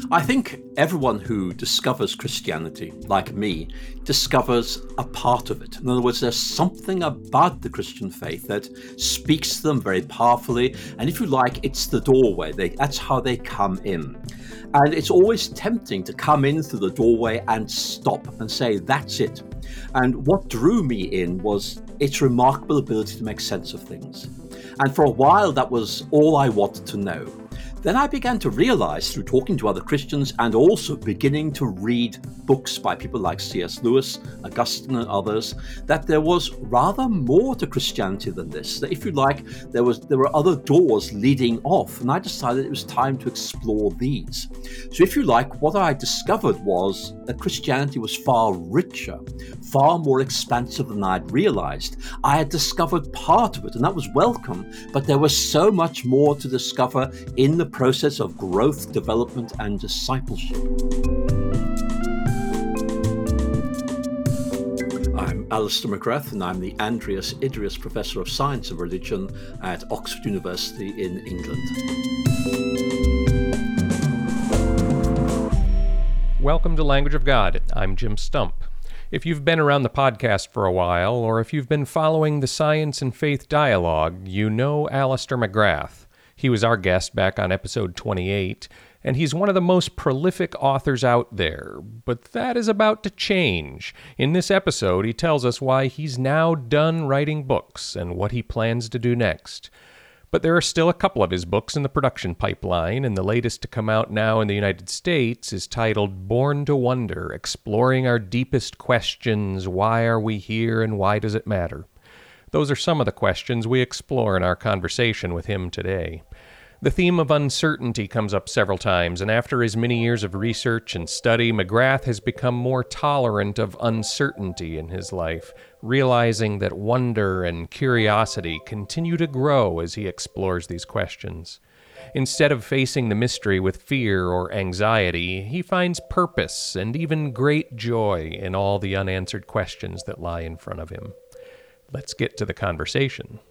I think everyone who discovers Christianity, like me, discovers a part of it. In other words, there's something about the Christian faith that speaks to them very powerfully. And if you like, it's the doorway. That's how they come in. And it's always tempting to come in through the doorway and stop and say, that's it. And what drew me in was its remarkable ability to make sense of things. And for a while, that was all I wanted to know. Then I began to realize through talking to other Christians and also beginning to read books by people like C.S. Lewis, Augustine and others, that there was rather more to Christianity than this. That if you like, there were other doors leading off, and I decided it was time to explore these. So if you like, what I discovered was that Christianity was far richer, far more expansive than I'd realized. I had discovered part of it, and that was welcome, but there was so much more to discover in the process of growth, development, and discipleship. I'm Alister McGrath, and I'm the Andreas Idrius Professor of Science and Religion at Oxford University in England. Welcome to Language of God. I'm Jim Stump. If you've been around the podcast for a while, or if you've been following the Science and Faith Dialogue, you know Alister McGrath. He was our guest back on episode 28, and he's one of the most prolific authors out there. But that is about to change. In this episode, he tells us why he's now done writing books and what he plans to do next. But there are still a couple of his books in the production pipeline, and the latest to come out now in the United States is titled Born to Wonder, Exploring Our Deepest Questions, Why Are We Here and Why Does It Matter? Those are some of the questions we explore in our conversation with him today. The theme of uncertainty comes up several times, and after his many years of research and study, McGrath has become more tolerant of uncertainty in his life, realizing that wonder and curiosity continue to grow as he explores these questions. Instead of facing the mystery with fear or anxiety, he finds purpose and even great joy in all the unanswered questions that lie in front of him. Let's get to the conversation.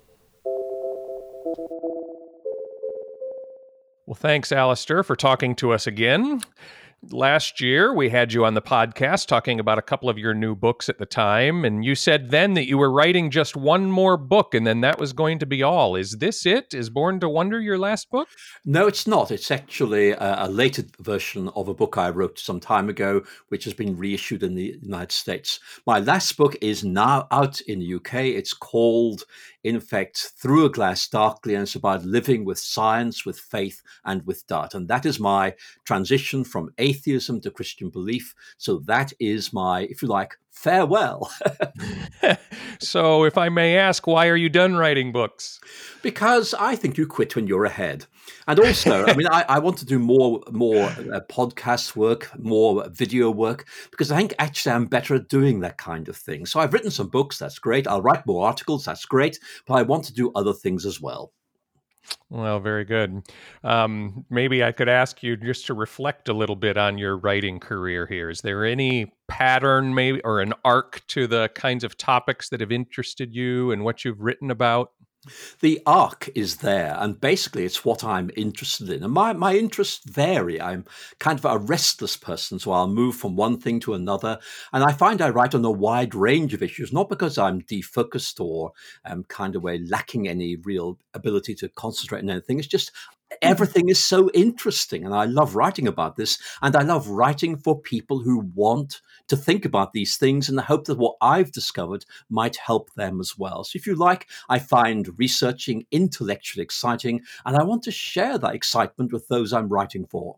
Well, thanks, Alister, for talking to us again. Last year, we had you on the podcast talking about a couple of your new books at the time, and you said then that you were writing just one more book, and then that was going to be all. Is this it? Is Born to Wonder your last book? No, it's not. It's actually a later version of a book I wrote some time ago, which has been reissued in the United States. My last book is now out in the UK. It's called, in effect, Through a Glass Darkly, and it's about living with science, with faith, and with doubt. And that is my transition from atheism to Christian belief. So that is my, if you like, farewell. So if I may ask, why are you done writing books? Because I think you quit when you're ahead. And also, I want to do more podcast work, more video work, because I think actually I'm better at doing that kind of thing. So I've written some books, that's great. I'll write more articles, that's great. But I want to do other things as well. Well, very good. Maybe I could ask you just to reflect a little bit on your writing career here. Is there any pattern maybe or an arc to the kinds of topics that have interested you and what you've written about? The arc is there, and basically it's what I'm interested in. And my interests vary. I'm kind of a restless person, so I'll move from one thing to another. And I find I write on a wide range of issues, not because I'm defocused or kind of lacking any real ability to concentrate on anything. It's just everything is so interesting, and I love writing about this, and I love writing for people who want to think about these things in the hope that what I've discovered might help them as well. So if you like, I find researching intellectually exciting, and I want to share that excitement with those I'm writing for.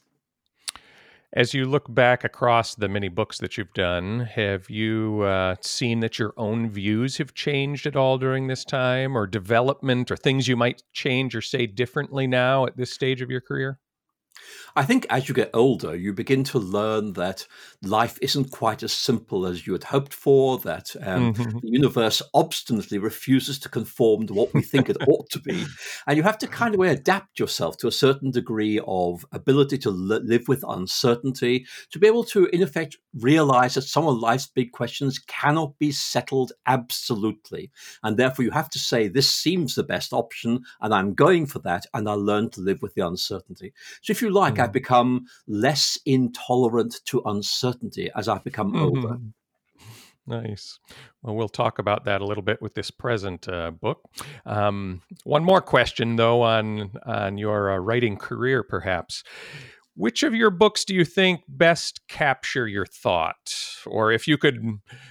As you look back across the many books that you've done, have you seen that your own views have changed at all during this time, or development, or things you might change or say differently now at this stage of your career? I think as you get older, you begin to learn that life isn't quite as simple as you had hoped for, that the universe obstinately refuses to conform to what we think it ought to be. And you have to kind of adapt yourself to a certain degree of ability to live with uncertainty, to be able to, in effect, realize that some of life's big questions cannot be settled absolutely. And therefore, you have to say, this seems the best option, and I'm going for that, and I'll learn to live with the uncertainty. So if you like, like I've become less intolerant to uncertainty as I've become older. Nice. Well, we'll talk about that a little bit with this present book. One more question, though, on your writing career, perhaps. Which of your books do you think best capture your thought? Or if you could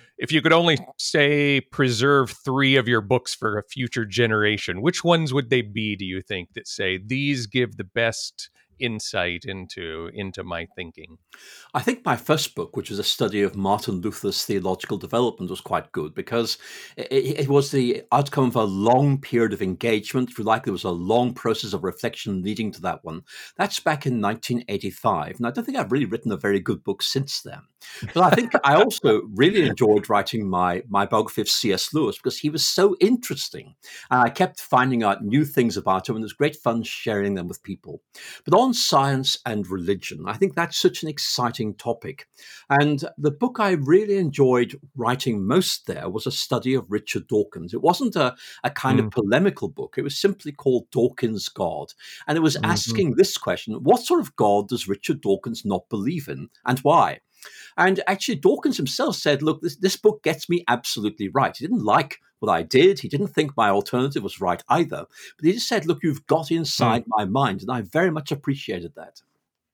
only say preserve 3 of your books for a future generation, which ones would they be, do you think, that say these give the best insight into my thinking? I think my first book, which was a study of Martin Luther's theological development, was quite good because it was the outcome of a long period of engagement. If you like, there was a long process of reflection leading to that one. That's back in 1985. And I don't think I've really written a very good book since then. But I think I also really enjoyed writing my biography of C.S. Lewis because he was so interesting. And I kept finding out new things about him, and it was great fun sharing them with people. But on science and religion, I think that's such an exciting topic. And the book I really enjoyed writing most there was a study of Richard Dawkins. It wasn't a kind of polemical book. It was simply called Dawkins' God. And it was asking this question: what sort of God does Richard Dawkins not believe in, and why? And actually, Dawkins himself said, look, this book gets me absolutely right. He didn't like what I did. He didn't think my alternative was right either. But he just said, look, you've got inside my mind. And I very much appreciated that.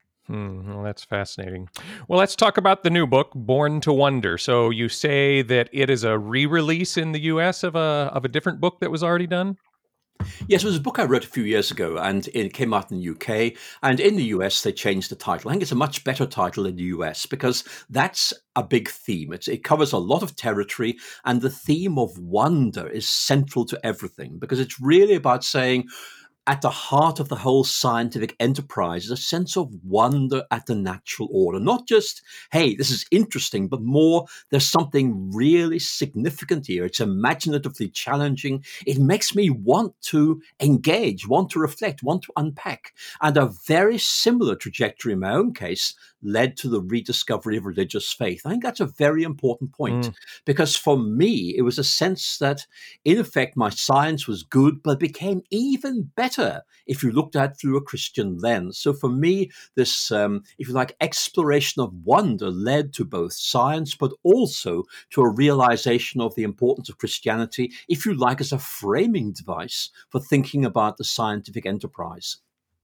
Well, that's fascinating. Well, let's talk about the new book, Born to Wonder. So you say that it is a re-release in the U.S. of a different book that was already done? Yes, it was a book I wrote a few years ago, and it came out in the UK. And in the US, they changed the title. I think it's a much better title in the US because that's a big theme. It covers a lot of territory, and the theme of wonder is central to everything because it's really about saying, at the heart of the whole scientific enterprise is a sense of wonder at the natural order. Not just, hey, this is interesting, but more, there's something really significant here. It's imaginatively challenging. It makes me want to engage, want to reflect, want to unpack. And a very similar trajectory in my own case led to the rediscovery of religious faith. I think that's a very important point because for me, it was a sense that, in effect, my science was good, but became even better if you looked at it through a Christian lens. So for me, this, if you like, exploration of wonder led to both science, but also to a realization of the importance of Christianity, if you like, as a framing device for thinking about the scientific enterprise.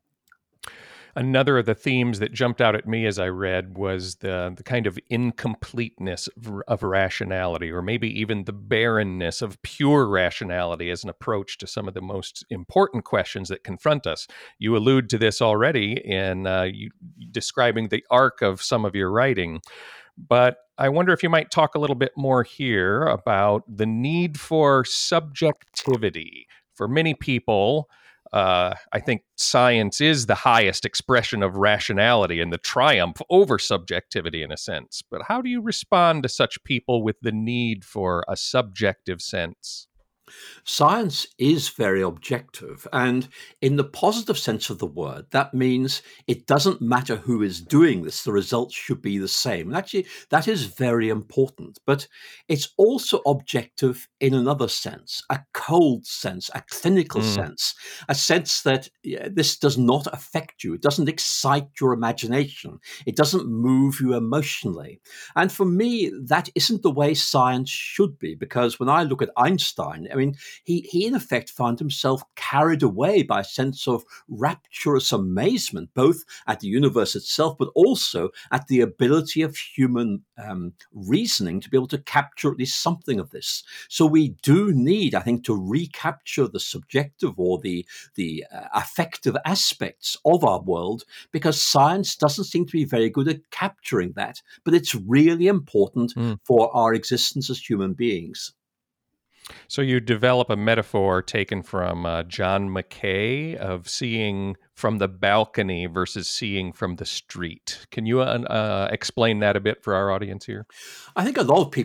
Another of the themes that jumped out at me as I read was the kind of incompleteness of rationality, or maybe even the barrenness of pure rationality as an approach to some of the most important questions that confront us. You allude to this already in you describing the arc of some of your writing, but I wonder if you might talk a little bit more here about the need for subjectivity. For many people, I think science is the highest expression of rationality and the triumph over subjectivity in a sense. But how do you respond to such people with the need for a subjective sense? Science is very objective, and in the positive sense of the word, that means it doesn't matter who is doing this, the results should be the same. And actually, that is very important, but it's also objective in another sense, a cold sense, a clinical sense, a sense that this does not affect you, it doesn't excite your imagination, it doesn't move you emotionally. And for me, that isn't the way science should be, because when I look at Einstein, I mean, he in effect found himself carried away by a sense of rapturous amazement, both at the universe itself, but also at the ability of human reasoning to be able to capture at least something of this. So we do need, I think, to recapture the subjective or the affective aspects of our world, because science doesn't seem to be very good at capturing that. But it's really important for our existence as human beings. So you develop a metaphor taken from John Mackay of seeing from the balcony versus seeing from the street. Can you explain that a bit for our audience here? I think a lot of people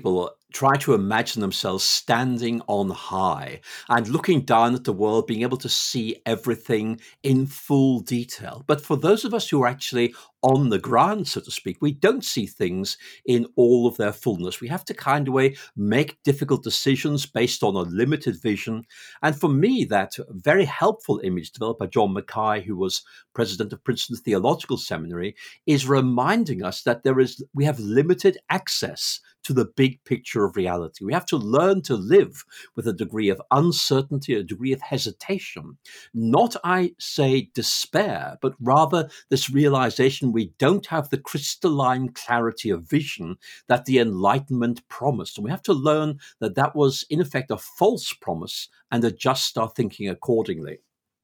try to imagine themselves standing on high and looking down at the world, being able to see everything in full detail. But for those of us who are actually on the ground, so to speak, we don't see things in all of their fullness. We have to kind of make difficult decisions based on a limited vision. And for me, that very helpful image developed by John Mackay, who was president of Princeton Theological Seminary, is reminding us that we have limited access to the big picture of reality. We have to learn to live with a degree of uncertainty, a degree of hesitation. Not, I say, despair, but rather this realization we don't have the crystalline clarity of vision that the Enlightenment promised. And we have to learn that that was, in effect, a false promise and adjust our thinking accordingly.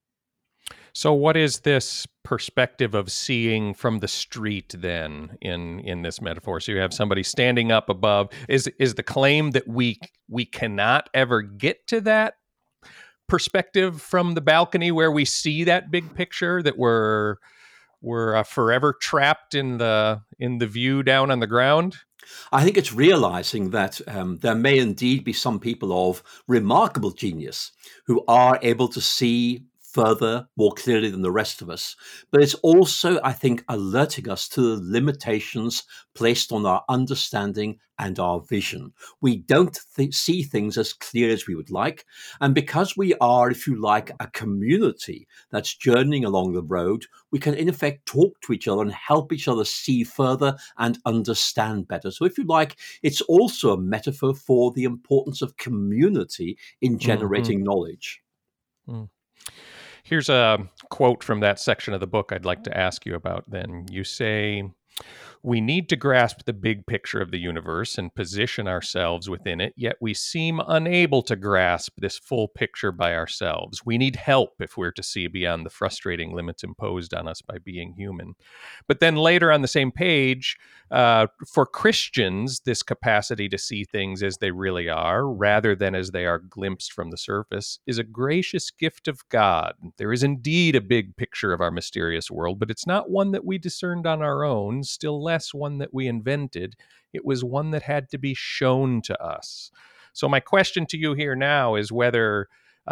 So what is this perspective of seeing from the street then in this metaphor? So you have somebody standing up above. Is the claim that we cannot ever get to that perspective from the balcony where we see that big picture, that we're forever trapped in the view down on the ground? I think it's realizing that there may indeed be some people of remarkable genius who are able to see further, more clearly than the rest of us. But it's also, I think, alerting us to the limitations placed on our understanding and our vision. We don't see things as clear as we would like. And because we are, if you like, a community that's journeying along the road, we can, in effect, talk to each other and help each other see further and understand better. So if you like, it's also a metaphor for the importance of community in generating knowledge. Mm. Here's a quote from that section of the book I'd like to ask you about then. You say, "We need to grasp the big picture of the universe and position ourselves within it, yet we seem unable to grasp this full picture by ourselves. We need help if we're to see beyond the frustrating limits imposed on us by being human." But then later on the same page, for Christians, this capacity to see things as they really are, rather than as they are glimpsed from the surface, is a gracious gift of God. There is indeed a big picture of our mysterious world, but it's not one that we discerned on our own, still less one that we invented. It was one that had to be shown to us. So my question to you here now is whether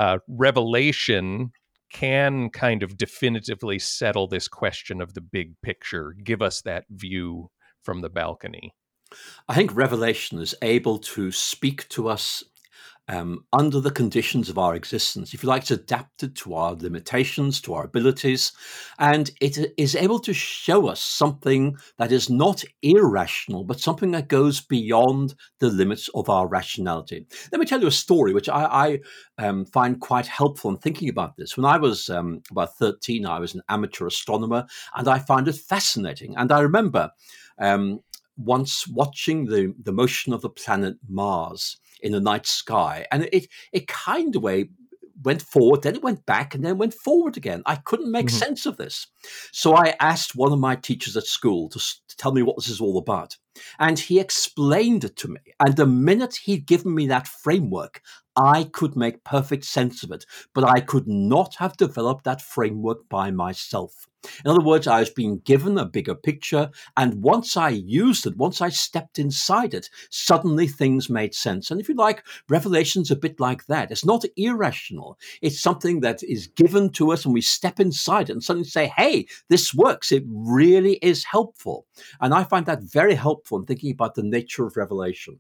revelation can kind of definitively settle this question of the big picture, give us that view from the balcony. I think revelation is able to speak to us under the conditions of our existence. If you like, it's adapted to our limitations, to our abilities, and it is able to show us something that is not irrational, but something that goes beyond the limits of our rationality. Let me tell you a story which I find quite helpful in thinking about this. When I was about 13, I was an amateur astronomer, and I found it fascinating. And I remember once watching the motion of the planet Mars in the night sky, and it kind of went forward, then it went back, and then went forward again. I couldn't make sense of this. So I asked one of my teachers at school to tell me what this is all about. And he explained it to me. And the minute he'd given me that framework, I could make perfect sense of it. But I could not have developed that framework by myself. In other words, I was being given a bigger picture, and once I used it, once I stepped inside it, suddenly things made sense. And if you like, revelation's a bit like that. It's not irrational. It's something that is given to us, and we step inside it and suddenly say, hey, this works. It really is helpful. And I find that very helpful in thinking about the nature of revelation.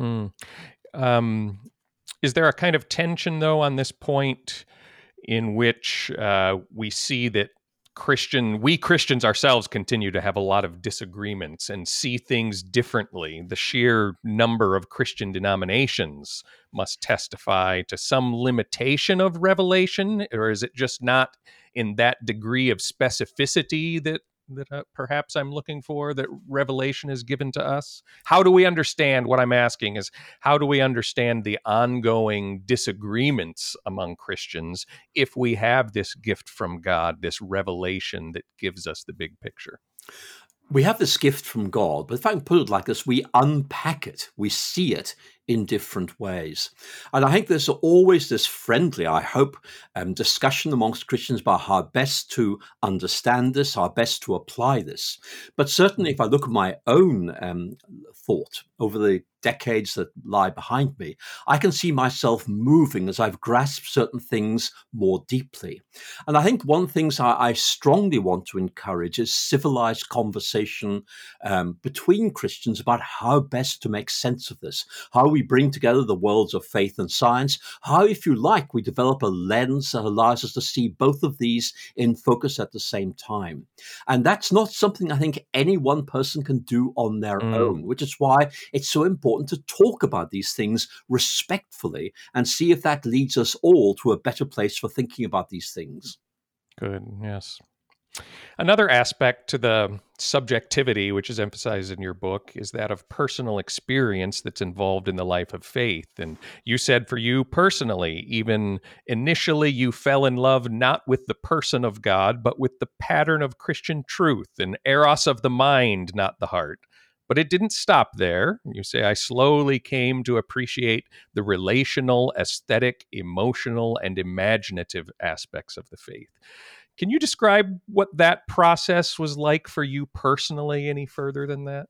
Is there a kind of tension, though, on this point in which we see that we Christians ourselves continue to have a lot of disagreements and see things differently? The sheer number of Christian denominations must testify to some limitation of revelation, or is it just not in that degree of specificity that perhaps I'm looking for, that revelation is given to us? How do we understand, what I'm asking is, how do we understand the ongoing disagreements among Christians if we have this gift from God, this revelation that gives us the big picture? We have this gift from God, but if I can put it like this, we unpack it, we see it in different ways. And I think there's always this friendly, I hope, discussion amongst Christians about how best to understand this, how best to apply this. But certainly if I look at my own thought over the decades that lie behind me, I can see myself moving as I've grasped certain things more deeply. And I think one of the things I strongly want to encourage is civilized conversation between Christians about how best to make sense of this, how we bring together the worlds of faith and science, how, if you like, we develop a lens that allows us to see both of these in focus at the same time. And that's not something I think any one person can do on their own, which is why it's so important to talk about these things respectfully and see if that leads us all to a better place for thinking about these things. Good, yes. Another aspect to the subjectivity, which is emphasized in your book, is that of personal experience that's involved in the life of faith. And you said for you personally, even initially you fell in love not with the person of God, but with the pattern of Christian truth, an eros of the mind, not the heart. But it didn't stop there. You say, I slowly came to appreciate the relational, aesthetic, emotional, and imaginative aspects of the faith. Can you describe what that process was like for you personally any further than that?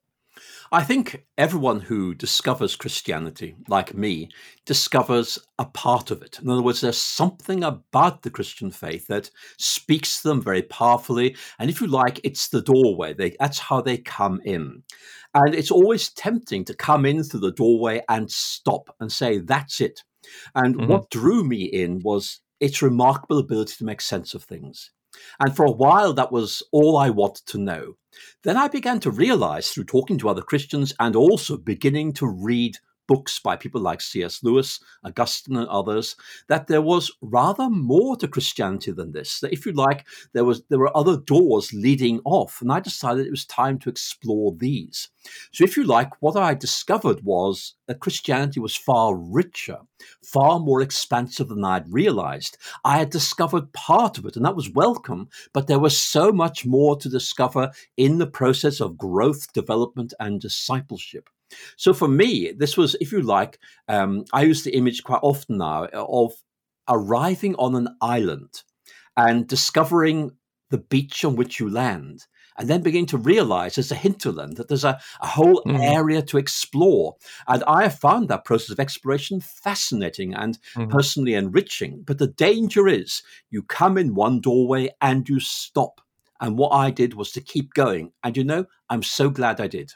I think everyone who discovers Christianity, like me, discovers a part of it. In other words, there's something about the Christian faith that speaks to them very powerfully. And if you like, it's the doorway. That's how they come in. And it's always tempting to come in through the doorway and stop and say, that's it. And what drew me in was its remarkable ability to make sense of things. And for a while, that was all I wanted to know. Then I began to realize through talking to other Christians and also beginning to read books by people like C.S. Lewis, Augustine, and others, that there was rather more to Christianity than this. That, if you like, there were other doors leading off, and I decided it was time to explore these. So, if you like, what I discovered was that Christianity was far richer, far more expansive than I'd realized. I had discovered part of it, and that was welcome, but there was so much more to discover in the process of growth, development, and discipleship. So for me, this was, if you like, I use the image quite often now of arriving on an island and discovering the beach on which you land, and then beginning to realize there's a hinterland, that there's a whole area to explore. And I have found that process of exploration fascinating and personally enriching. But the danger is you come in one doorway and you stop. And what I did was to keep going. And I'm so glad I did.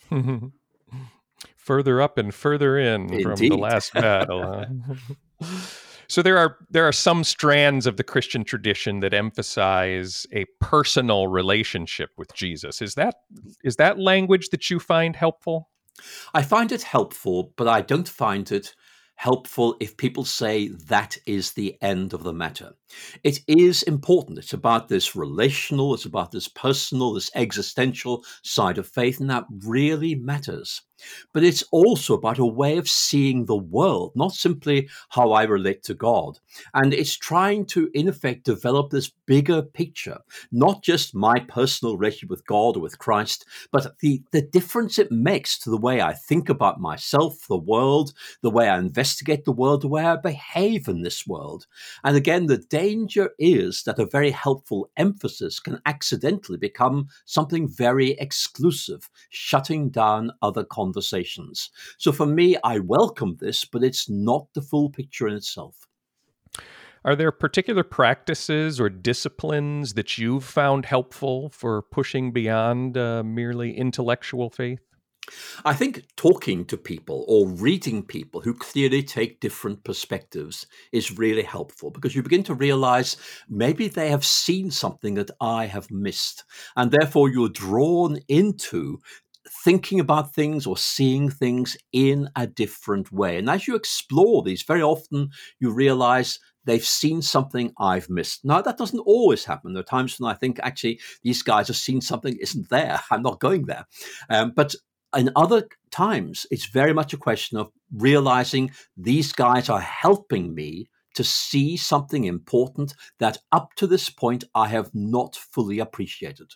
Further up and further in. Indeed. From the last battle. So there are some strands of the Christian tradition that emphasize a personal relationship with Jesus. Is that language that you find helpful? I find it helpful, but I don't find it helpful if people say that is the end of the matter. It is important. It's about this relational, it's about this personal, this existential side of faith, and that really matters. But it's also about a way of seeing the world, not simply how I relate to God. And it's trying to, in effect, develop this bigger picture, not just my personal relationship with God or with Christ, but the difference it makes to the way I think about myself, the world, the way I investigate the world, the way I behave in this world. And again, the danger is that a very helpful emphasis can accidentally become something very exclusive, shutting down other conversations. So for me, I welcome this, but it's not the full picture in itself. Are there particular practices or disciplines that you've found helpful for pushing beyond merely intellectual faith? I think talking to people or reading people who clearly take different perspectives is really helpful, because you begin to realize maybe they have seen something that I have missed, and therefore you're drawn into thinking about things or seeing things in a different way. And as you explore these, very often you realize they've seen something I've missed. Now, that doesn't always happen. There are times when I think, actually, these guys have seen something isn't there. I'm not going there. But in other times, it's very much a question of realizing these guys are helping me to see something important that up to this point I have not fully appreciated.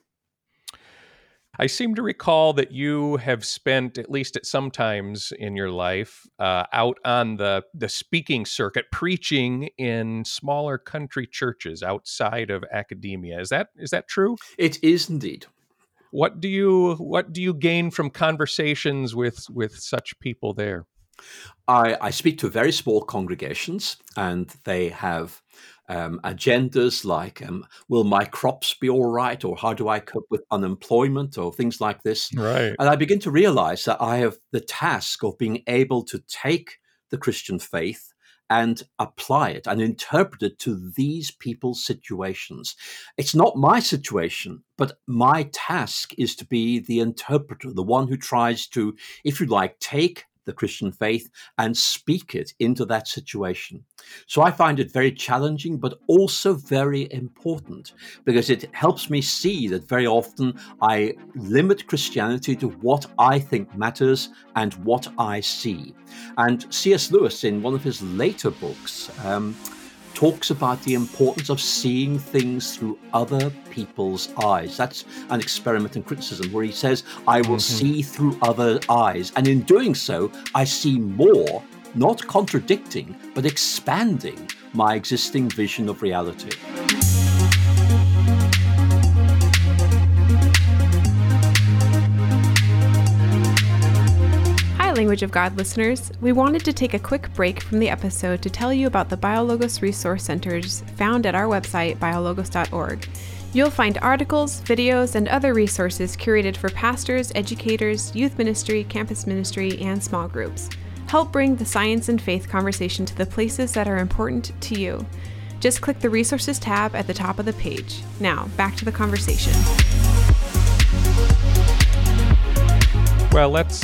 I seem to recall that you have spent, at least at some times in your life, out on the speaking circuit, preaching in smaller country churches outside of academia. Is that true? It is indeed. What do you gain from conversations with such people there? I speak to very small congregations, and they have agendas like, will my crops be all right? Or how do I cope with unemployment? Or things like this. Right. And I begin to realize that I have the task of being able to take the Christian faith and apply it and interpret it to these people's situations. It's not my situation, but my task is to be the interpreter, the one who tries to, if you like, take the Christian faith and speak it into that situation. So I find it very challenging, but also very important, because it helps me see that very often I limit Christianity to what I think matters and what I see. And C.S. Lewis, in one of his later books, talks about the importance of seeing things through other people's eyes. That's an experiment in criticism where he says, I will see through other eyes. And in doing so, I see more, not contradicting, but expanding my existing vision of reality. Language of God listeners, we wanted to take a quick break from the episode to tell you about the BioLogos Resource Centers found at our website, biologos.org. You'll find articles, videos, and other resources curated for pastors, educators, youth ministry, campus ministry, and small groups. Help bring the science and faith conversation to the places that are important to you. Just click the Resources tab at the top of the page. Now, back to the conversation. Well, let's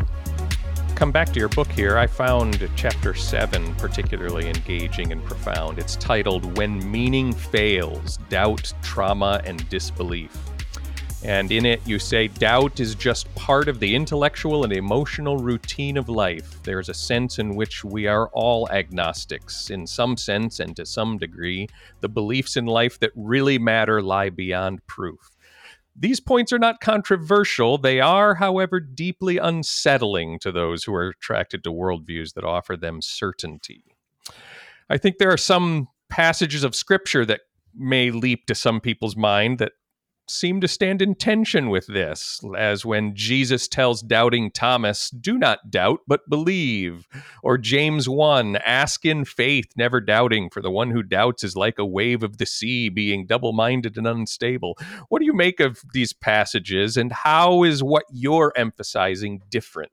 come back to your book here. I found chapter 7 particularly engaging and profound. It's titled When Meaning Fails, Doubt, Trauma, and Disbelief. And in it, you say, doubt is just part of the intellectual and emotional routine of life. There's a sense in which we are all agnostics. In some sense, and to some degree, the beliefs in life that really matter lie beyond proof. These points are not controversial. They are, however, deeply unsettling to those who are attracted to worldviews that offer them certainty. I think there are some passages of Scripture that may leap to some people's mind that seem to stand in tension with this, as when Jesus tells doubting Thomas, do not doubt, but believe. Or James 1, ask in faith, never doubting, for the one who doubts is like a wave of the sea, being double-minded and unstable. What do you make of these passages, and how is what you're emphasizing different?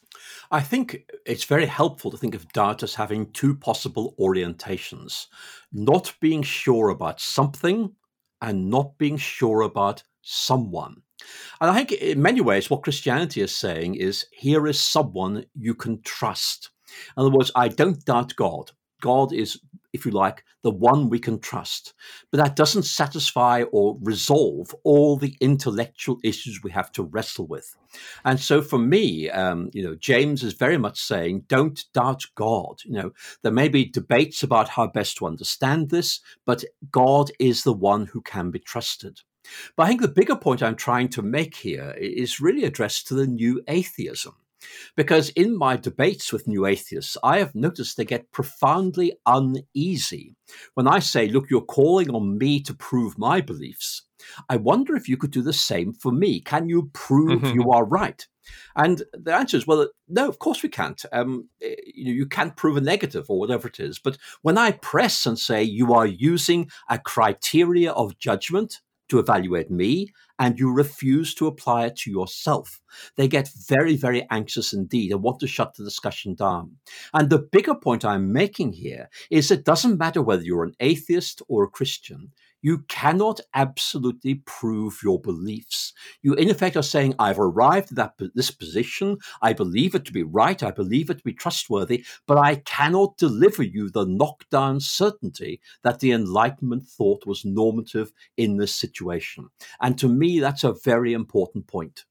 I think it's very helpful to think of doubt as having two possible orientations: not being sure about something and not being sure about someone. And I think in many ways what Christianity is saying is, here is someone you can trust. In other words, I don't doubt God. God is, if you like, the one we can trust. But that doesn't satisfy or resolve all the intellectual issues we have to wrestle with. And so for me, James is very much saying, don't doubt God. There may be debates about how best to understand this, but God is the one who can be trusted. But I think the bigger point I'm trying to make here is really addressed to the new atheism. Because in my debates with new atheists, I have noticed they get profoundly uneasy when I say, look, you're calling on me to prove my beliefs. I wonder if you could do the same for me. Can you prove you are right? And the answer is, well, no, of course we can't. You can't prove a negative or whatever it is. But when I press and say you are using a criteria of judgment to evaluate me, and you refuse to apply it to yourself, they get very, very anxious indeed and want to shut the discussion down. And the bigger point I'm making here is it doesn't matter whether you're an atheist or a Christian. You cannot absolutely prove your beliefs. You, in effect, are saying, I've arrived at this position. I believe it to be right. I believe it to be trustworthy, but I cannot deliver you the knockdown certainty that the Enlightenment thought was normative in this situation. And to me, that's a very important point.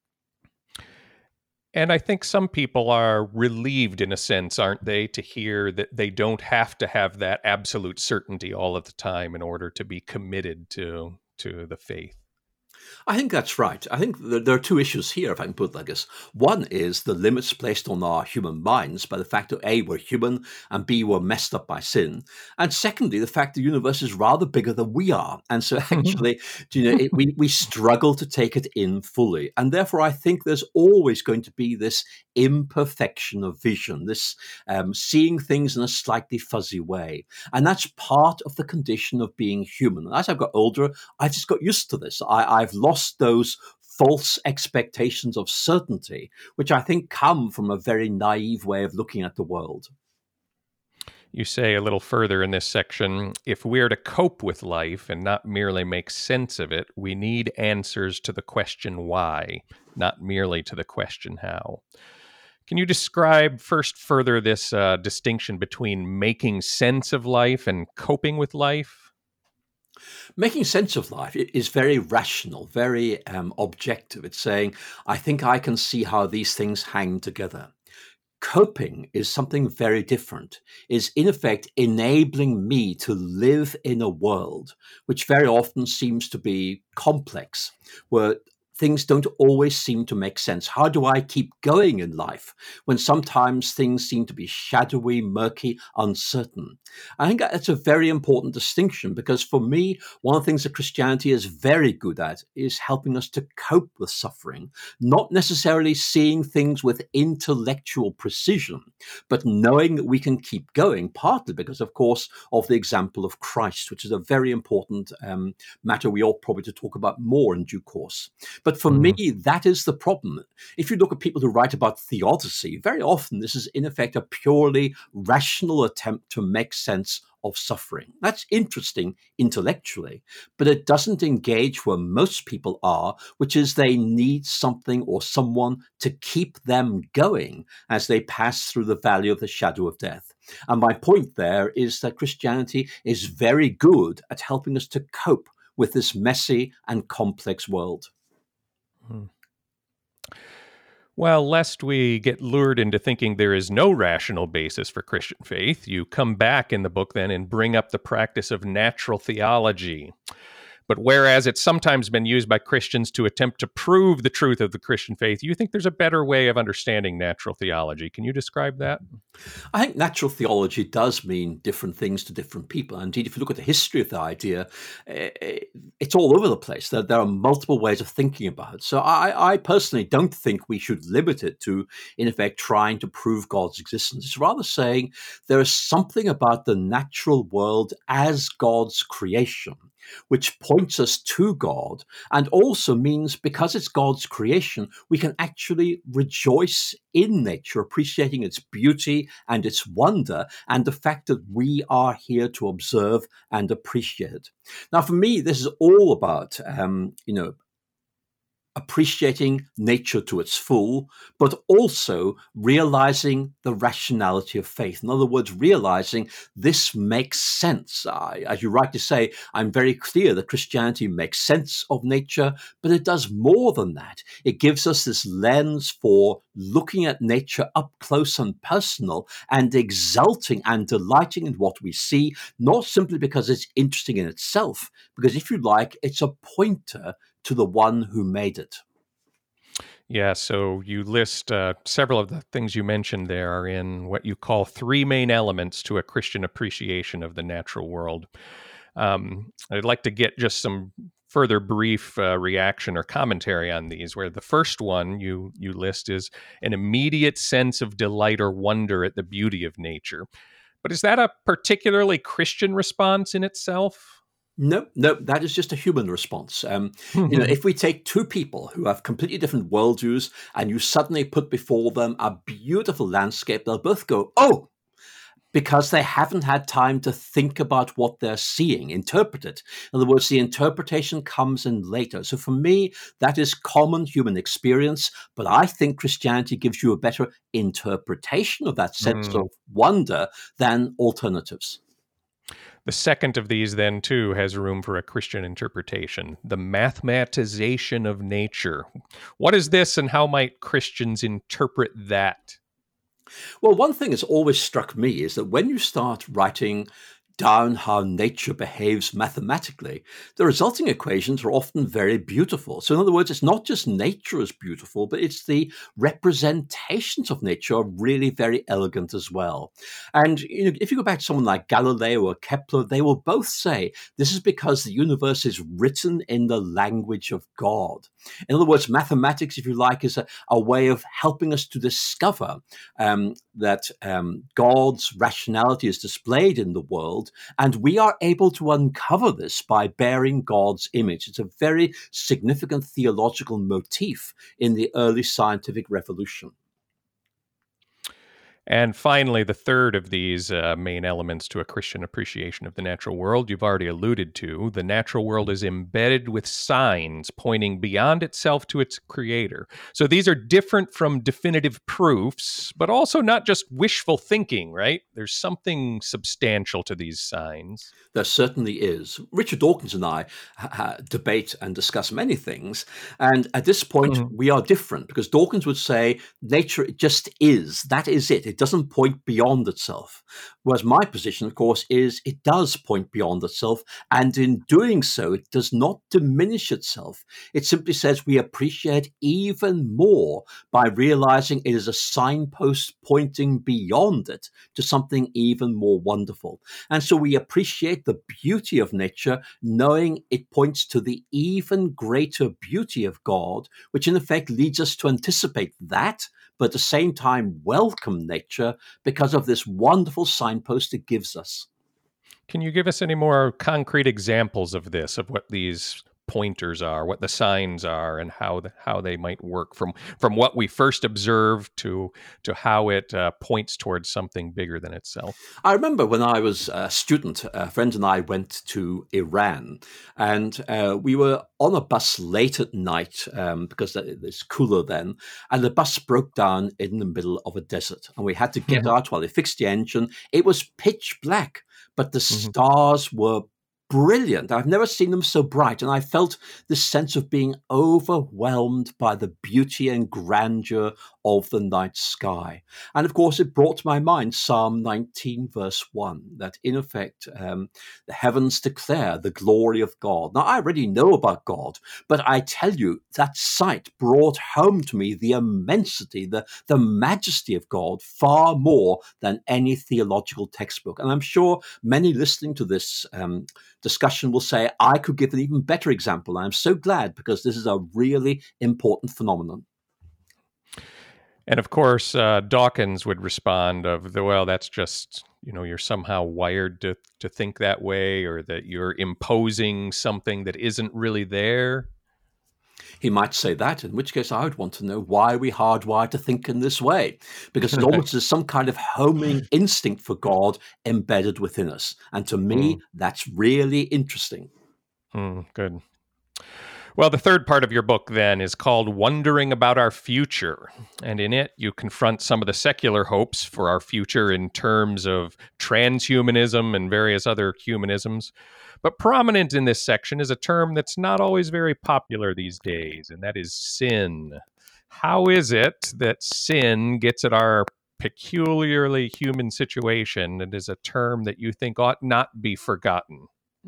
And I think some people are relieved, in a sense, aren't they, to hear that they don't have to have that absolute certainty all of the time in order to be committed to the faith. I think that's right. I think there are two issues here, if I can put it like this. One is the limits placed on our human minds by the fact that A, we're human, and B, we're messed up by sin. And secondly, the fact the universe is rather bigger than we are. And so actually, we struggle to take it in fully. And therefore, I think there's always going to be this imperfection of vision, this seeing things in a slightly fuzzy way. And that's part of the condition of being human. And as I've got older, I've just got used to this. I've lost those false expectations of certainty, which I think come from a very naive way of looking at the world. You say a little further in this section, if we're to cope with life and not merely make sense of it, we need answers to the question why, not merely to the question how. Can you describe first further this distinction between making sense of life and coping with life? Making sense of life is very rational, very objective. It's saying, I think I can see how these things hang together. Coping is something very different, is in effect enabling me to live in a world which very often seems to be complex, where things don't always seem to make sense. How do I keep going in life when sometimes things seem to be shadowy, murky, uncertain? I think that's a very important distinction because for me, one of the things that Christianity is very good at is helping us to cope with suffering, not necessarily seeing things with intellectual precision, but knowing that we can keep going, partly because, of course, of the example of Christ, which is a very important matter we ought probably to talk about more in due course. But for me, that is the problem. If you look at people who write about theodicy, very often this is in effect a purely rational attempt to make sense of suffering. That's interesting intellectually, but it doesn't engage where most people are, which is they need something or someone to keep them going as they pass through the valley of the shadow of death. And my point there is that Christianity is very good at helping us to cope with this messy and complex world. Well, lest we get lured into thinking there is no rational basis for Christian faith, you come back in the book then and bring up the practice of natural theology. But whereas it's sometimes been used by Christians to attempt to prove the truth of the Christian faith, you think there's a better way of understanding natural theology. Can you describe that? I think natural theology does mean different things to different people. Indeed, if you look at the history of the idea, it's all over the place. There are multiple ways of thinking about it. So I personally don't think we should limit it to, in effect, trying to prove God's existence. It's rather saying there is something about the natural world as God's creation which points us to God and also means because it's God's creation, we can actually rejoice in nature, appreciating its beauty and its wonder and the fact that we are here to observe and appreciate it. Now, for me, this is all about, appreciating nature to its full, but also realizing the rationality of faith. In other words, realizing this makes sense. As you rightly say, I'm very clear that Christianity makes sense of nature, but it does more than that. It gives us this lens for looking at nature up close and personal and exulting and delighting in what we see, not simply because it's interesting in itself, because if you like, it's a pointer to the one who made it. Yeah, so you list several of the things you mentioned there are in what you call three main elements to a Christian appreciation of the natural world. I'd like to get just some further brief reaction or commentary on these, where the first one you list is an immediate sense of delight or wonder at the beauty of nature. But is that a particularly Christian response in itself? No, that is just a human response. If we take two people who have completely different worldviews and you suddenly put before them a beautiful landscape, they'll both go, oh, because they haven't had time to think about what they're seeing, interpret it. In other words, the interpretation comes in later. So for me, that is common human experience, but I think Christianity gives you a better interpretation of that sense of wonder than alternatives. The second of these, then, too, has room for a Christian interpretation, the mathematization of nature. What is this, and how might Christians interpret that? Well, one thing that's always struck me is that when you start writing down how nature behaves mathematically, the resulting equations are often very beautiful. So in other words, it's not just nature is beautiful, but it's the representations of nature are really very elegant as well. And if you go back to someone like Galileo or Kepler, they will both say this is because the universe is written in the language of God. In other words, mathematics, if you like, is a way of helping us to discover that God's rationality is displayed in the world, and we are able to uncover this by bearing God's image. It's a very significant theological motif in the early scientific revolution. And finally, the third of these main elements to a Christian appreciation of the natural world, you've already alluded to. The natural world is embedded with signs pointing beyond itself to its creator. So these are different from definitive proofs, but also not just wishful thinking, right? There's something substantial to these signs. There certainly is. Richard Dawkins and I debate and discuss many things. And at this point, we are different because Dawkins would say nature just is. That is it. It doesn't point beyond itself. Whereas my position, of course, is it does point beyond itself. And in doing so, it does not diminish itself. It simply says we appreciate even more by realizing it is a signpost pointing beyond it to something even more wonderful. And so we appreciate the beauty of nature, knowing it points to the even greater beauty of God, which in effect leads us to anticipate that, but at the same time welcome nature because of this wonderful signpost it gives us. Can you give us any more concrete examples of this, of what these pointers are, what the signs are, and how they might work from what we first observed to how it points towards something bigger than itself? I remember when I was a student, a friend and I went to Iran, and we were on a bus late at night because it's cooler then, and the bus broke down in the middle of a desert, and we had to get out while they fixed the engine. It was pitch black, but the stars were brilliant. I've never seen them so bright. And I felt this sense of being overwhelmed by the beauty and grandeur of the night sky. And of course, it brought to my mind Psalm 19, verse 1, that in effect, the heavens declare the glory of God. Now, I already know about God, but I tell you, that sight brought home to me the immensity, the majesty of God far more than any theological textbook. And I'm sure many listening to this discussion will say, I could give an even better example. I'm so glad because this is a really important phenomenon. And of course, Dawkins would respond well, that's just, you're somehow wired to think that way, or that you're imposing something that isn't really there. He might say that, in which case I would want to know why we hardwired to think in this way, because it almost is some kind of homing instinct for God embedded within us. And to me, that's really interesting. Good. Well, the third part of your book, then, is called Wondering About Our Future. And in it, you confront some of the secular hopes for our future in terms of transhumanism and various other humanisms. But prominent in this section is a term that's not always very popular these days, and that is sin. How is it that sin gets at our peculiarly human situation and is a term that you think ought not be forgotten?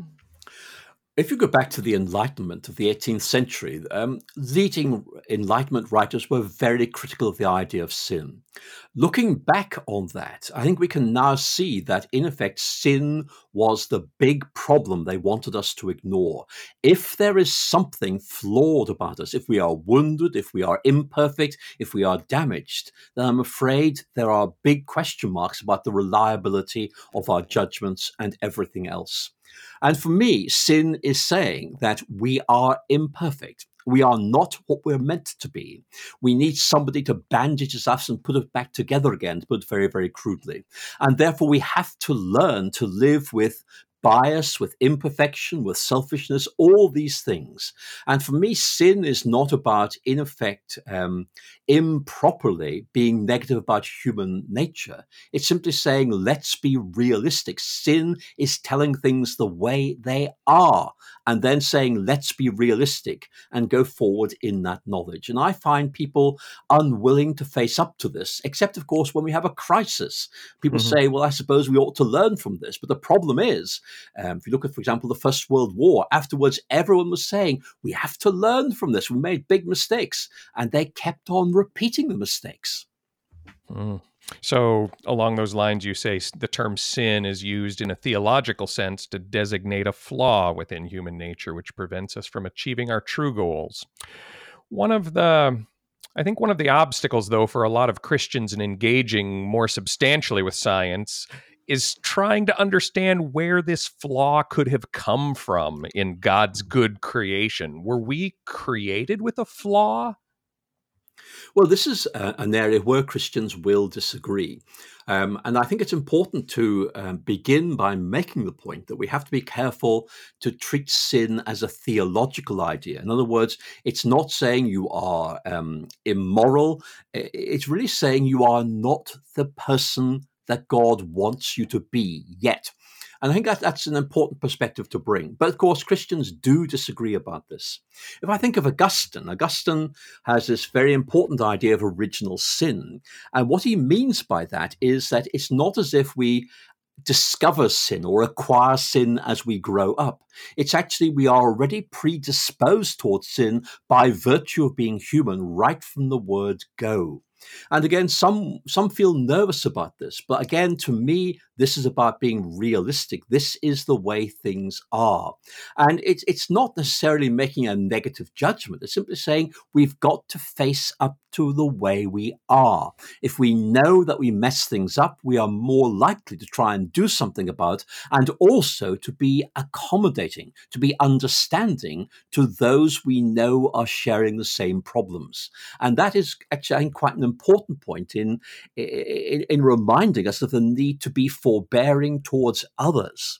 If you go back to the Enlightenment of the 18th century, leading Enlightenment writers were very critical of the idea of sin. Looking back on that, I think we can now see that, in effect, sin was the big problem they wanted us to ignore. If there is something flawed about us, if we are wounded, if we are imperfect, if we are damaged, then I'm afraid there are big question marks about the reliability of our judgments and everything else. And for me, sin is saying that we are imperfect. We are not what we're meant to be. We need somebody to bandage us up and put it back together again, to put it very, very crudely. And therefore, we have to learn to live with bias, with imperfection, with selfishness, all these things. And for me, sin is not about, in effect, improperly being negative about human nature. It's simply saying, let's be realistic. Sin is telling things the way they are, and then saying, let's be realistic and go forward in that knowledge. And I find people unwilling to face up to this, except, of course, when we have a crisis. People say, well, I suppose we ought to learn from this. But the problem is, if you look at, for example, the First World War, afterwards, everyone was saying, we have to learn from this. We made big mistakes. And they kept on repeating the mistakes. So along those lines, you say the term sin is used in a theological sense to designate a flaw within human nature, which prevents us from achieving our true goals. One of the obstacles, though, for a lot of Christians in engaging more substantially with science is trying to understand where this flaw could have come from in God's good creation. Were we created with a flaw? Well, this is an area where Christians will disagree. And I think it's important to begin by making the point that we have to be careful to treat sin as a theological idea. In other words, it's not saying you are immoral. It's really saying you are not the person that God wants you to be yet. And I think that's an important perspective to bring. But of course, Christians do disagree about this. If I think of Augustine has this very important idea of original sin. And what he means by that is that it's not as if we discover sin or acquire sin as we grow up. It's actually we are already predisposed towards sin by virtue of being human right from the word go. And again, some feel nervous about this. But again, to me, this is about being realistic. This is the way things are. And it's not necessarily making a negative judgment. It's simply saying we've got to face up to the way we are. If we know that we mess things up, we are more likely to try and do something about it, and also to be accommodating, to be understanding to those we know are sharing the same problems. And that is actually, I think, quite an important point in reminding us of the need to be forbearing towards others.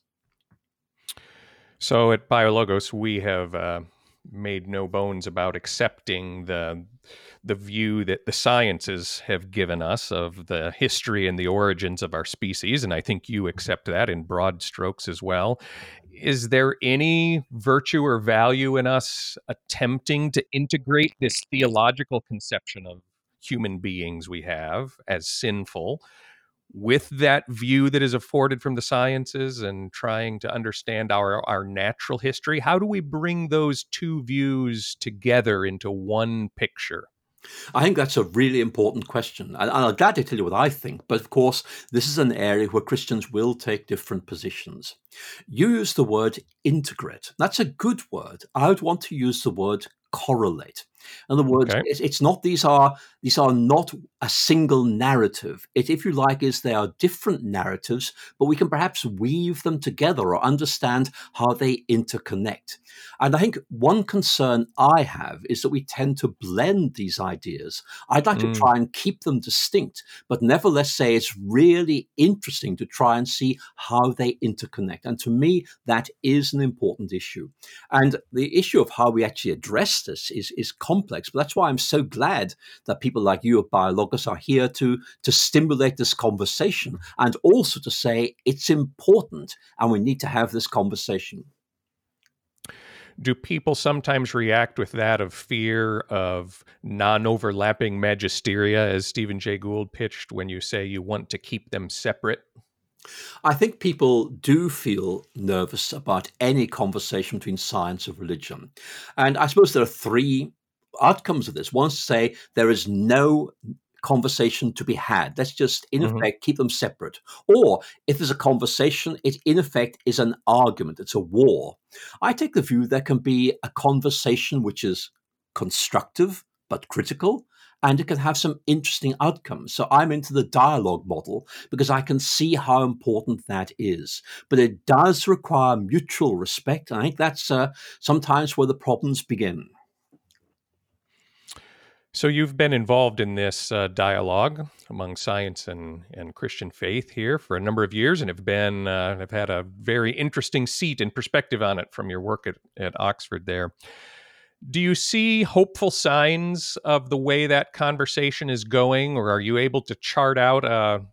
So at BioLogos, we have made no bones about accepting the view that the sciences have given us of the history and the origins of our species, and I think you accept that in broad strokes as well. Is there any virtue or value in us attempting to integrate this theological conception of human beings we have as sinful with that view that is afforded from the sciences and trying to understand our natural history? How do we bring those two views together into one picture? I think that's a really important question. And I'm glad to tell you what I think. But of course, this is an area where Christians will take different positions. You use the word integrate. That's a good word. I would want to use the word correlate. In other words, okay, it's not these are not a single narrative. It, if you like, is they are different narratives, but we can perhaps weave them together or understand how they interconnect. And I think one concern I have is that we tend to blend these ideas. I'd like to try and keep them distinct, but nevertheless say it's really interesting to try and see how they interconnect. And to me, that is an important issue. And the issue of how we actually address this is complex, but that's why I'm so glad that people like you at BioLogos are here to stimulate this conversation and also to say it's important and we need to have this conversation. Do people sometimes react with that of fear of non-overlapping magisteria, as Stephen Jay Gould pitched, when you say you want to keep them separate? I think people do feel nervous about any conversation between science and religion. And I suppose there are three outcomes of this. One is to say there is no conversation to be had. Let's just, in effect, keep them separate. Or if there's a conversation, it, in effect, is an argument. It's a war. I take the view there can be a conversation which is constructive but critical, and it can have some interesting outcomes. So I'm into the dialogue model because I can see how important that is. But it does require mutual respect. And I think that's sometimes where the problems begin. So you've been involved in this dialogue among science and Christian faith here for a number of years, and have had a very interesting seat and perspective on it from your work at Oxford there. Do you see hopeful signs of the way that conversation is going, or are you able to chart out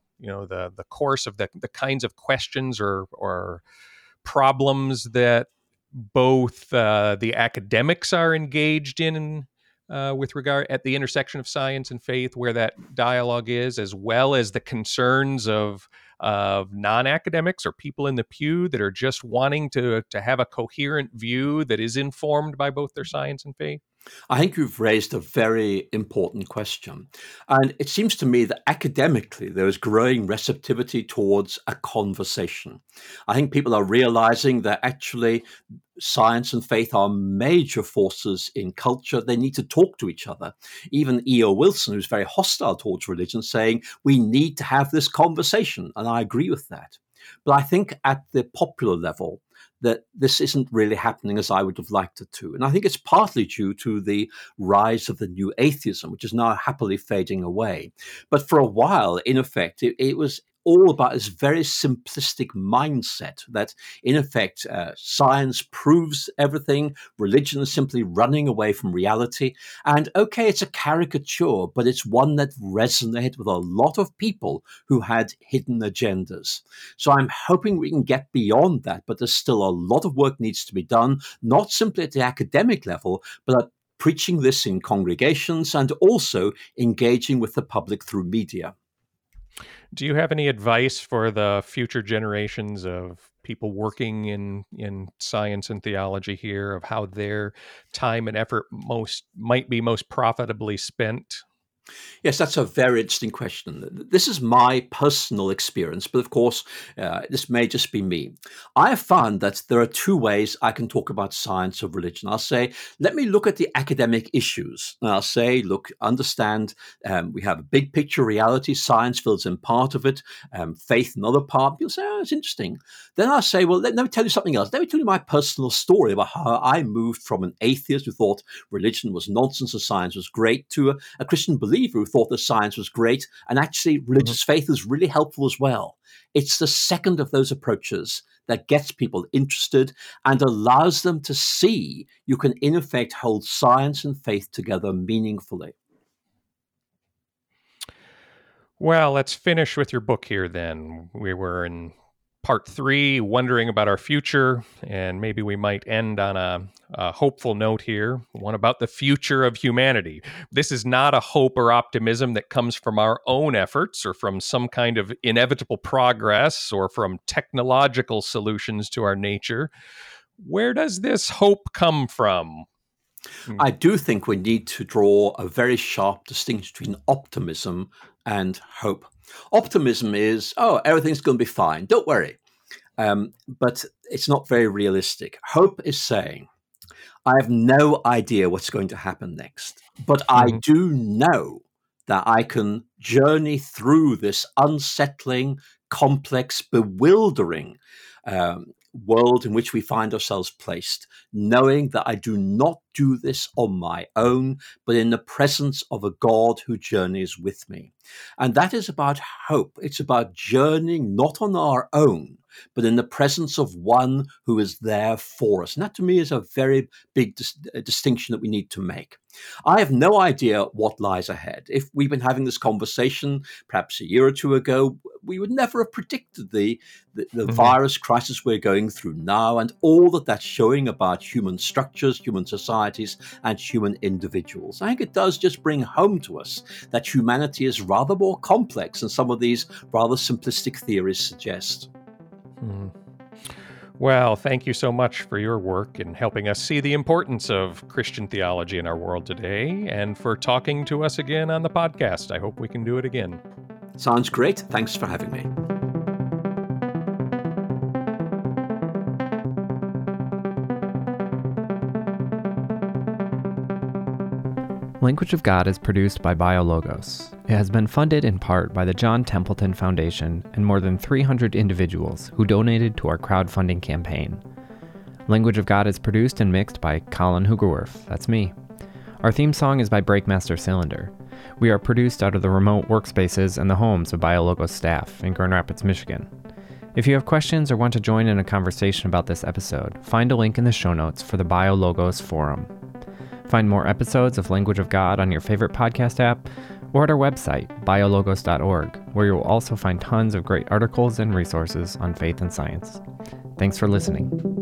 the course of the kinds of questions or problems that both the academics are engaged in with regard at the intersection of science and faith, where that dialogue is, as well as the concerns of non-academics or people in the pew that are just wanting to have a coherent view that is informed by both their science and faith? I think you've raised a very important question. And it seems to me that academically, there is growing receptivity towards a conversation. I think people are realizing that actually science and faith are major forces in culture. They need to talk to each other. Even E.O. Wilson, who's very hostile towards religion, saying we need to have this conversation. And I agree with that. But I think at the popular level, that this isn't really happening as I would have liked it to. And I think it's partly due to the rise of the new atheism, which is now happily fading away. But for a while, in effect, it was all about this very simplistic mindset that, in effect, science proves everything. Religion is simply running away from reality. And okay, it's a caricature, but it's one that resonated with a lot of people who had hidden agendas. So I'm hoping we can get beyond that, but there's still a lot of work needs to be done, not simply at the academic level, but at preaching this in congregations and also engaging with the public through media. Do you have any advice for the future generations of people working in science and theology here, of how their time and effort might be most profitably spent? Yes, that's a very interesting question. This is my personal experience, but of course, this may just be me. I have found that there are two ways I can talk about science of religion. I'll say, let me look at the academic issues. And I'll say, look, understand, we have a big picture reality. Science fills in part of it, faith another part. You'll say, oh, it's interesting. Then I'll say, well, let me tell you something else. Let me tell you my personal story about how I moved from an atheist who thought religion was nonsense and science was great to a Christian believer who thought that science was great, and actually religious faith is really helpful as well. It's the second of those approaches that gets people interested and allows them to see you can, in effect, hold science and faith together meaningfully. Well, let's finish with your book here then. We were in part 3, wondering about our future, and maybe we might end on a hopeful note here, one about the future of humanity. This is not a hope or optimism that comes from our own efforts or from some kind of inevitable progress or from technological solutions to our nature. Where does this hope come from? I do think we need to draw a very sharp distinction between optimism and hope. Optimism is, oh, everything's going to be fine. Don't worry. But it's not very realistic. Hope is saying, I have no idea what's going to happen next, but I do know that I can journey through this unsettling, complex, bewildering world in which we find ourselves placed, knowing that I do not do this on my own, but in the presence of a God who journeys with me. And that is about hope. It's about journeying not on our own, but in the presence of one who is there for us. And that to me is a very big distinction that we need to make. I have no idea what lies ahead. If we've been having this conversation perhaps a year or two ago, we would never have predicted the virus crisis we're going through now and all that that's showing about human structures, human societies, and human individuals. I think it does just bring home to us that humanity is rather more complex than some of these rather simplistic theories suggest. Well, thank you so much for your work in helping us see the importance of Christian theology in our world today, and for talking to us again on the podcast. I hope we can do it again. Sounds great. Thanks for having me. Language of God is produced by BioLogos. It has been funded in part by the John Templeton Foundation and more than 300 individuals who donated to our crowdfunding campaign. Language of God is produced and mixed by Colin Hoogerwerf, that's me. Our theme song is by Breakmaster Cylinder. We are produced out of the remote workspaces and the homes of BioLogos staff in Grand Rapids, Michigan. If you have questions or want to join in a conversation about this episode, find a link in the show notes for the BioLogos Forum. Find more episodes of Language of God on your favorite podcast app or at our website, biologos.org, where you will also find tons of great articles and resources on faith and science. Thanks for listening.